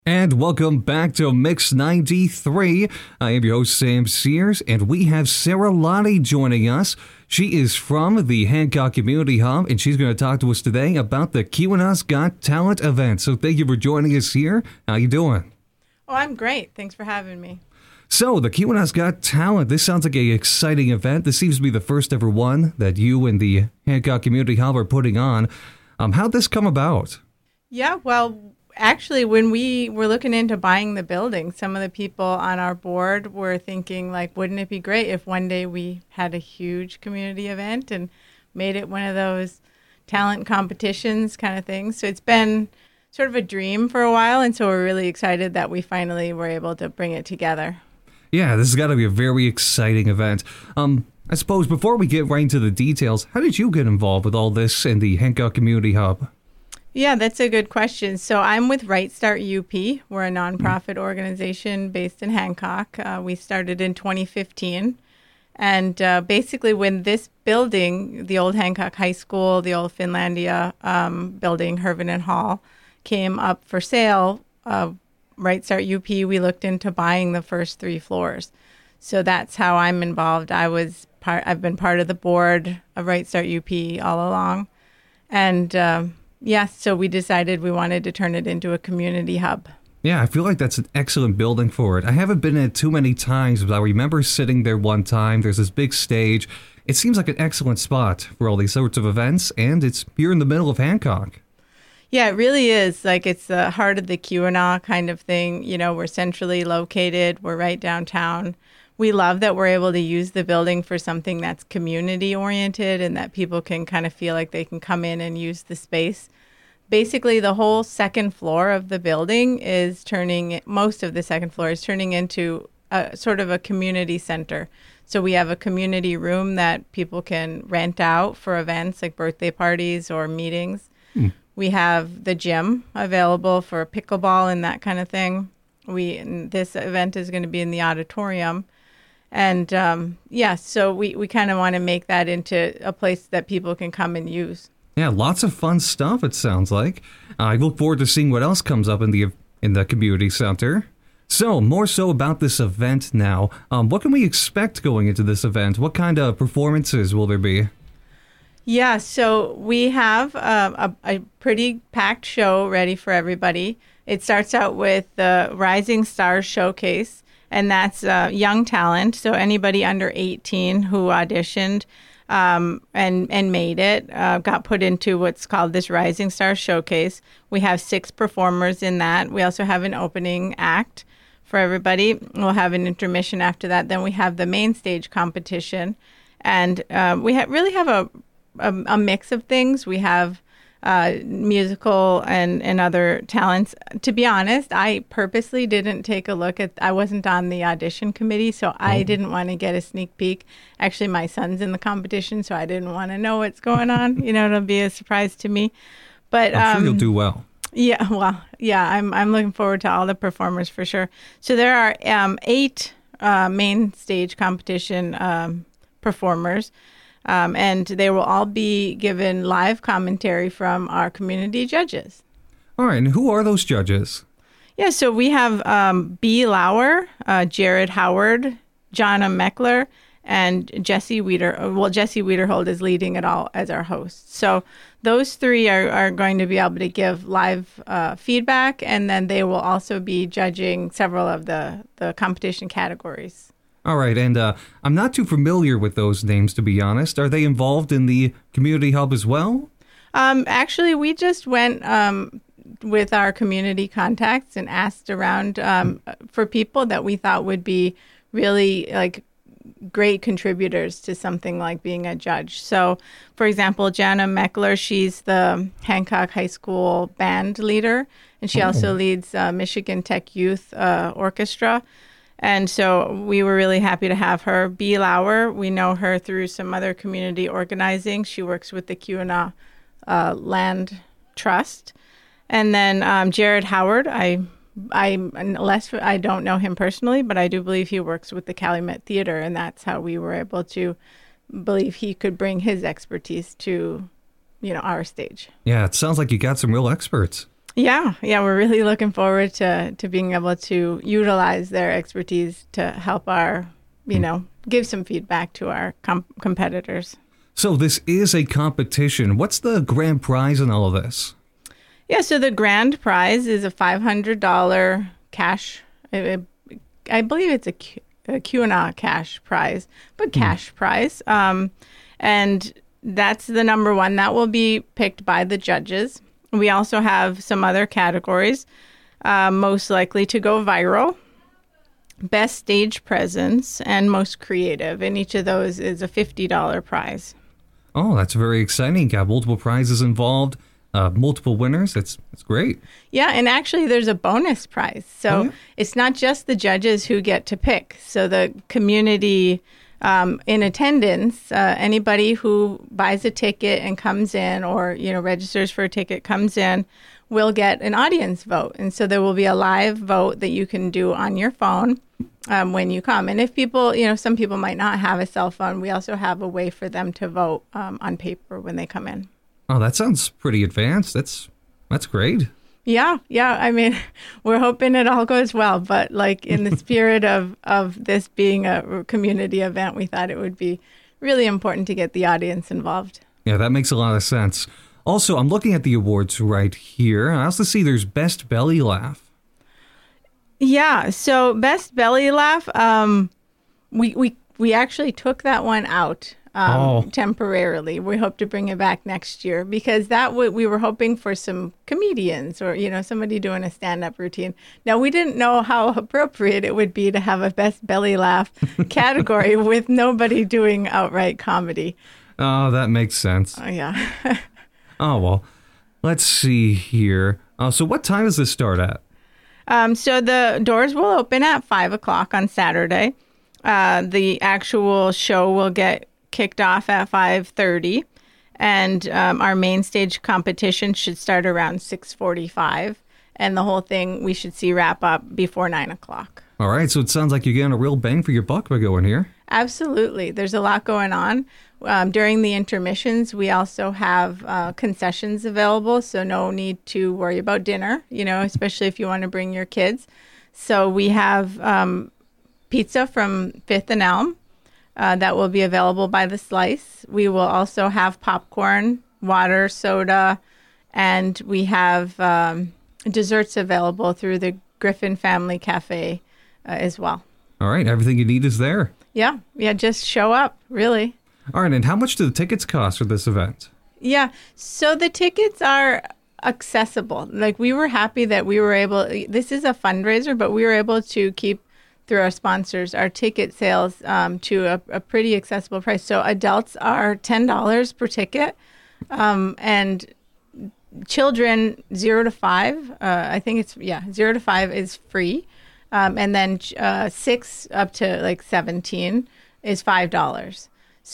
And welcome back to Mix 93. I am your host, Sam Sears, and we have Sarah Lottie joining us. She is from the Hancock Community Hub, and she's going to talk to us today about the QAnon Got Talent event. So thank you for joining us here. How you doing? Oh, I'm great. Thanks for having me. So the QAnon Got Talent, this sounds like an exciting event. This seems to be the first ever one that you and the Hancock Community Hub are putting on. How'd this come about? Yeah, well, actually, when we were looking into buying the building, some of the people on our board were thinking, like, wouldn't it be great if one day we had a huge community event and made it one of those talent competitions kind of things? So it's been sort of a dream for a while, and so we're really excited that we finally were able to bring it together. Yeah, this has got to be a very exciting event. I suppose before we get right into the details, how did you get involved with all this in the Hancock Community Hub? Yeah, that's a good question. So I'm with Right Start UP. We're a nonprofit organization based in Hancock. We started in 2015. And basically when this building, the old Hancock High School, the old Finlandia building, Hervinen Hall, came up for sale, Right Start UP, we looked into buying the first 3 floors. So that's how I'm involved. I've been part of the board of Right Start UP all along. And so we decided we wanted to turn it into a community hub. Yeah, I feel like that's an excellent building for it. I haven't been in it too many times, but I remember sitting there one time. There's this big stage. It seems like an excellent spot for all these sorts of events, and it's here in the middle of Hancock. Yeah, it really is. Like, it's the heart of the QAnon kind of thing. You know, we're centrally located. We're right downtown. We love that we're able to use the building for something that's community oriented and that people can kind of feel like they can come in and use the space. Basically, the whole second floor of the building most of the second floor is turning into a sort of a community center. So we have a community room that people can rent out for events like birthday parties or meetings. We have the gym available for pickleball and that kind of thing. This event is going to be in the auditorium. And so we kind of want to make that into a place that people can come and use. Yeah, lots of fun stuff, it sounds like. I look forward to seeing what else comes up in the community center. So, more so about this event now. What can we expect going into this event? What kind of performances will there be? Yeah, so we have a pretty packed show ready for everybody. It starts out with the Rising Stars Showcase, and that's young talent. So anybody under 18 who auditioned and made it got put into what's called this Rising Stars Showcase. We have 6 performers in that. We also have an opening act for everybody. We'll have an intermission after that. Then we have the main stage competition, and we really have a mix of things. We have musical and other talents. To be honest, I purposely didn't take a look I wasn't on the audition committee, so I didn't want to get a sneak peek. Actually, my son's in the competition, so I didn't want to know what's going on. It'll be a surprise to me. But I'm sure you'll do well. Yeah, well, yeah, I'm looking forward to all the performers for sure. So there are 8 main stage competition performers. And they will all be given live commentary from our community judges. All right, and who are those judges? Yeah, so we have B. Lauer, Jared Howard, Jonna Meckler, and Jesse Wieder. Well, Jesse Wiederhold is leading it all as our host. So those 3 are going to be able to give live feedback, and then they will also be judging several of the competition categories. All right, and I'm not too familiar with those names, to be honest. Are they involved in the community hub as well? Actually, we just went with our community contacts and asked around for people that we thought would be really great contributors to something like being a judge. So, for example, Jonna Meckler, she's the Hancock High School band leader, and she also leads Michigan Tech Youth Orchestra. And so we were really happy to have her. B. Lauer, we know her through some other community organizing. She works with the QAnon Land Trust. And then Jared Howard, I don't know him personally, but I do believe he works with the Calumet Theater, and that's how we were able to believe he could bring his expertise to, our stage. Yeah, it sounds like you got some real experts. Yeah, we're really looking forward to being able to utilize their expertise to help our, give some feedback to our competitors. So this is a competition. What's the grand prize in all of this? Yeah, so the grand prize is a $500 cash. I believe it's a Q&A cash prize, but cash prize. And that's the number one. That will be picked by the judges. We also have some other categories, most likely to go viral, best stage presence, and most creative. And each of those is a $50 prize. Oh, that's very exciting. Got multiple prizes involved, multiple winners. That's great. Yeah, and actually there's a bonus prize. So It's not just the judges who get to pick. So the community in attendance, anybody who buys a ticket and comes in or, registers for a ticket, comes in, will get an audience vote. And so there will be a live vote that you can do on your phone when you come. And if people, some people might not have a cell phone, we also have a way for them to vote on paper when they come in. Oh, that sounds pretty advanced. That's great. Yeah. I mean, we're hoping it all goes well, but like in the spirit of this being a community event, we thought it would be really important to get the audience involved. Yeah, that makes a lot of sense. Also, I'm looking at the awards right here. I also see there's Best Belly Laugh. Yeah, so Best Belly Laugh, we actually took that one out. Temporarily. We hope to bring it back next year because we were hoping for some comedians or, somebody doing a stand-up routine. Now, we didn't know how appropriate it would be to have a Best Belly Laugh category with nobody doing outright comedy. Oh, that makes sense. Oh, yeah. Oh, well, let's see here. So what time does this start at? So the doors will open at 5 o'clock on Saturday. The actual show will get kicked off at 5:30, and our main stage competition should start around 6:45, and the whole thing we should see wrap up before 9 o'clock. All right, so it sounds like you're getting a real bang for your buck by going here. Absolutely. There's a lot going on. During the intermissions, we also have concessions available, so no need to worry about dinner, especially if you want to bring your kids. So we have pizza from Fifth and Elm. That will be available by the slice. We will also have popcorn, water, soda, and we have desserts available through the Griffin Family Cafe as well. All right, everything you need is there. Yeah, just show up, really. All right, and how much do the tickets cost for this event? Yeah, so the tickets are accessible. Like, we were happy that we were able, this is a fundraiser, but we were able to keep through our sponsors, our ticket sales to a pretty accessible price. So adults are $10 per ticket, and children 0 to 5, I think it's 0 to 5 is free, and then 6 up to like 17 is $5.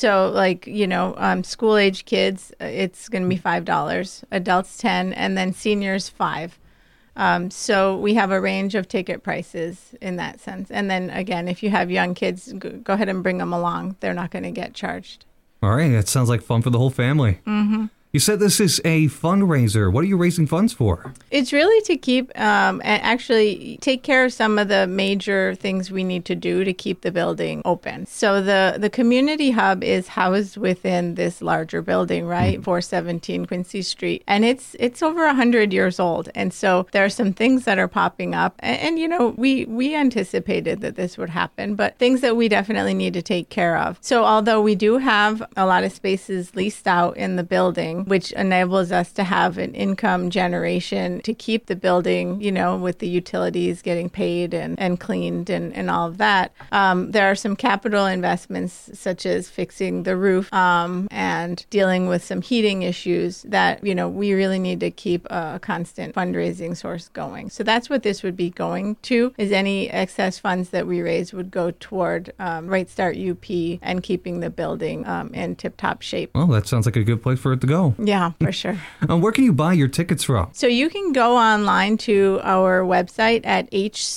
So school age kids, it's going to be $5, adults 10, and then seniors 5. So we have a range of ticket prices in that sense. And then again, if you have young kids, go ahead and bring them along. They're not going to get charged. All right. That sounds like fun for the whole family. Mm-hmm. You said this is a fundraiser. What are you raising funds for? It's really to keep, actually take care of some of the major things we need to do to keep the building open. So the community hub is housed within this larger building, right? Mm-hmm. 417 Quincy Street. And it's over 100 years old. And so there are some things that are popping up. And we anticipated that this would happen, but things that we definitely need to take care of. So although we do have a lot of spaces leased out in the building, which enables us to have an income generation to keep the building, with the utilities getting paid and cleaned and all of that. There are some capital investments such as fixing the roof and dealing with some heating issues that, we really need to keep a constant fundraising source going. So that's what this would be going to, is any excess funds that we raise would go toward Right Start UP and keeping the building in tip-top shape. Well, that sounds like a good place for it to go. Yeah, for sure. Where can you buy your tickets from? So you can go online to our website at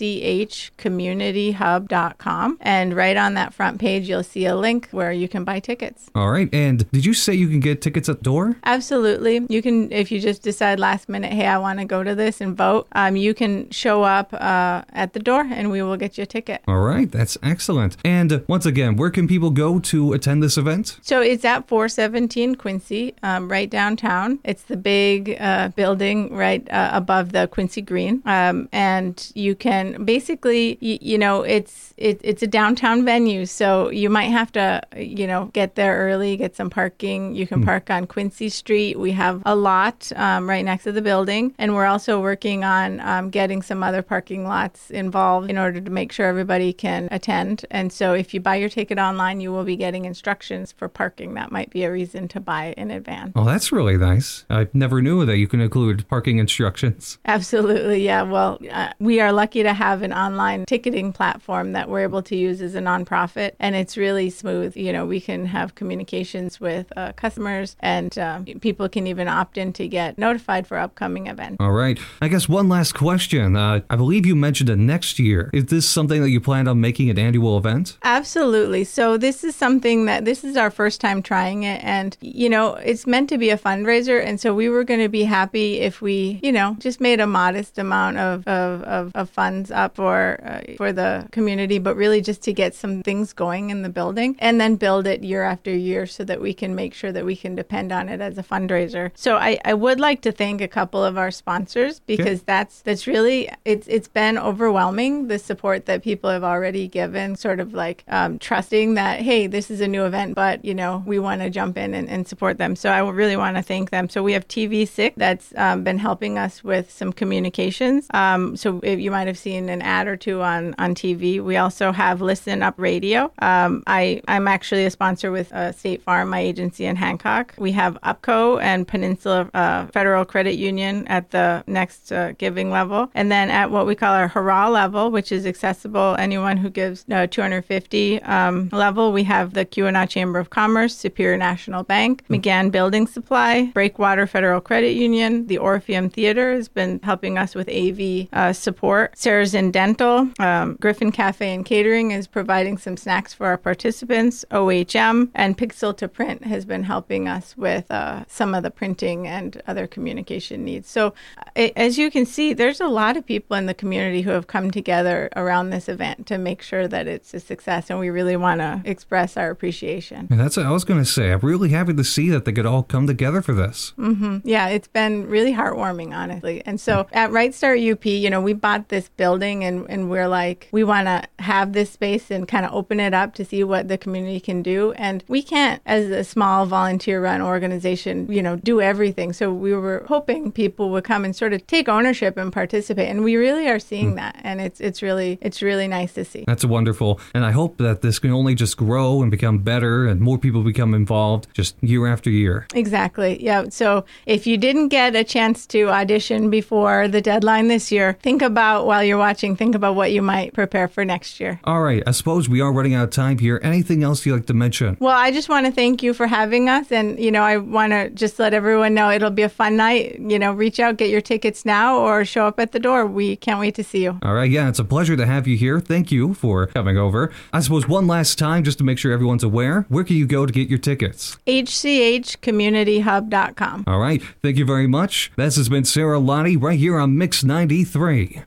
hchcommunityhub.com. And right on that front page, you'll see a link where you can buy tickets. All right. And did you say you can get tickets at the door? Absolutely. You can, if you just decide last minute, hey, I want to go to this and vote, you can show up at the door and we will get you a ticket. All right. That's excellent. And once again, where can people go to attend this event? So it's at 417 Quincy, right downtown. It's the big building right above the Quincy Green. And you can basically, it's a downtown venue. So you might have to, get there early, get some parking. You can park on Quincy Street. We have a lot right next to the building. And we're also working on getting some other parking lots involved in order to make sure everybody can attend. And so if you buy your ticket online, you will be getting instructions for parking. That might be a reason to buy in advance. Oh, that's really nice. I never knew that you can include parking instructions. Absolutely. Yeah. Well, we are lucky to have an online ticketing platform that we're able to use as a nonprofit. And it's really smooth. We can have communications with customers, and people can even opt in to get notified for upcoming events. All right. I guess one last question. I believe you mentioned it next year. Is this something that you planned on making an annual event? Absolutely. So this is something this is our first time trying it. And, it's meant to be a fundraiser. And so we were going to be happy if we, just made a modest amount of funds up for the community, but really just to get some things going in the building and then build it year after year so that we can make sure that we can depend on it as a fundraiser. So I would like to thank a couple of our sponsors because that's really, it's been overwhelming, the support that people have already given, sort of like trusting that, hey, this is a new event, but, we want to jump in and support them. So I really want to thank them. So we have TV6 that's been helping us with some communications. So you might have seen an ad or two on TV. We also have Listen Up Radio. I'm actually a sponsor with State Farm, my agency in Hancock. We have UPCO and Peninsula Federal Credit Union at the next giving level. And then at what we call our Hurrah level, which is accessible, anyone who gives $250 level, we have the Keweenaw Chamber of Commerce, Superior National Bank, McGann Building Supply, Breakwater Federal Credit Union, the Orpheum Theater has been helping us with AV support, Sarrazin Dental, Griffin Cafe and Catering is providing some snacks for our participants, OHM, and Pixel to Print has been helping us with some of the printing and other communication needs. So as you can see, there's a lot of people in the community who have come together around this event to make sure that it's a success, and we really want to express our appreciation. And that's what I was going to say. I'm really happy to see that they could all come together for this. Mm-hmm. Yeah, it's been really heartwarming, honestly. And so at Right Start UP, we bought this building and we're like, we want to have this space and kind of open it up to see what the community can do. And we can't, as a small volunteer-run organization, do everything. So we were hoping people would come and sort of take ownership and participate. And we really are seeing that. And it's really nice to see. That's wonderful. And I hope that this can only just grow and become better and more people become involved just year after year. Exactly. Yeah. So if you didn't get a chance to audition before the deadline this year, while you're watching, think about what you might prepare for next year. All right. I suppose we are running out of time here. Anything else you'd like to mention? Well, I just want to thank you for having us. And, I want to just let everyone know it'll be a fun night. Reach out, get your tickets now, or show up at the door. We can't wait to see you. All right. Yeah, it's a pleasure to have you here. Thank you for coming over. I suppose one last time, just to make sure everyone's aware, where can you go to get your tickets? hchcommunityhub.com. All right. Thank you very much. This has been Sarah Lottie right here on Mix 93.